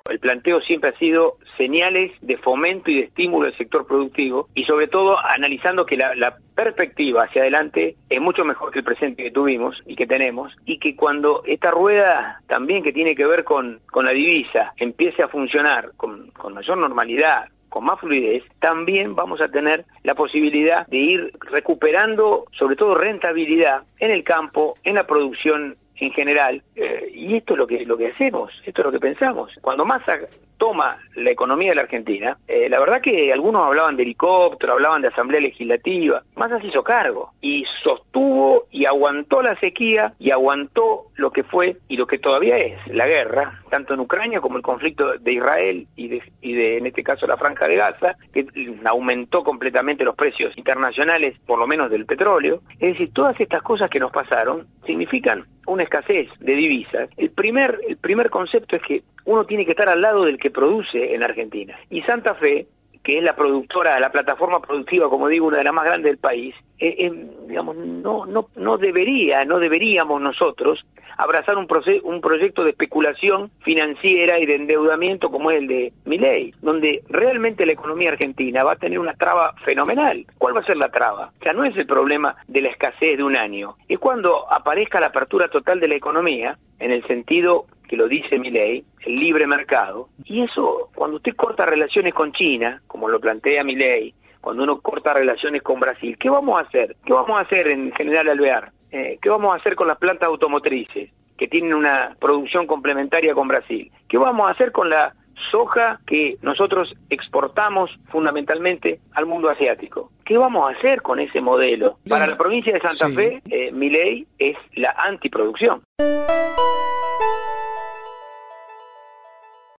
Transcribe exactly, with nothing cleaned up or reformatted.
el planteo siempre ha sido señales de fomento y de estímulo del sector productivo, y sobre todo analizando que la, la perspectiva hacia adelante es mucho mejor que el presente que tuvimos y que tenemos, y que cuando esta rueda también que tiene que ver con, con la divisa empiece a funcionar con, con mayor normalidad, con más fluidez, también vamos a tener la posibilidad de ir recuperando sobre todo rentabilidad en el campo, en la producción en general, eh, y esto es lo que lo que hacemos, esto es lo que pensamos. Cuando Massa toma la economía de la Argentina, eh, la verdad que algunos hablaban de helicóptero, hablaban de asamblea legislativa. Massa se hizo cargo y sostuvo y aguantó la sequía y aguantó lo que fue y lo que todavía es la guerra, tanto en Ucrania como el conflicto de Israel y de, y de en este caso la Franja de Gaza, que aumentó completamente los precios internacionales, por lo menos del petróleo. Es decir, todas estas cosas que nos pasaron significan una escasez de divisas. El primer, el primer concepto es que uno tiene que estar al lado del que produce en Argentina. Y Santa Fe, que es la productora, la plataforma productiva, como digo, una de las más grandes del país, eh, eh, digamos, no, no, no debería, no deberíamos nosotros abrazar un, proce- un proyecto de especulación financiera y de endeudamiento como es el de Milei, donde realmente la economía argentina va a tener una traba fenomenal. ¿Cuál va a ser la traba? O sea, no es el problema de la escasez de un año, es cuando aparezca la apertura total de la economía, en el sentido que lo dice Milei, el libre mercado, y eso, cuando usted corta relaciones con China, como lo plantea Milei, cuando uno corta relaciones con Brasil, ¿qué vamos a hacer? ¿Qué vamos a hacer en General Alvear? Eh, ¿Qué vamos a hacer con las plantas automotrices, que tienen una producción complementaria con Brasil? ¿Qué vamos a hacer con la soja que nosotros exportamos fundamentalmente al mundo asiático? ¿Qué vamos a hacer con ese modelo? Para la provincia de Santa Sí. Fe, eh, Milei es la antiproducción.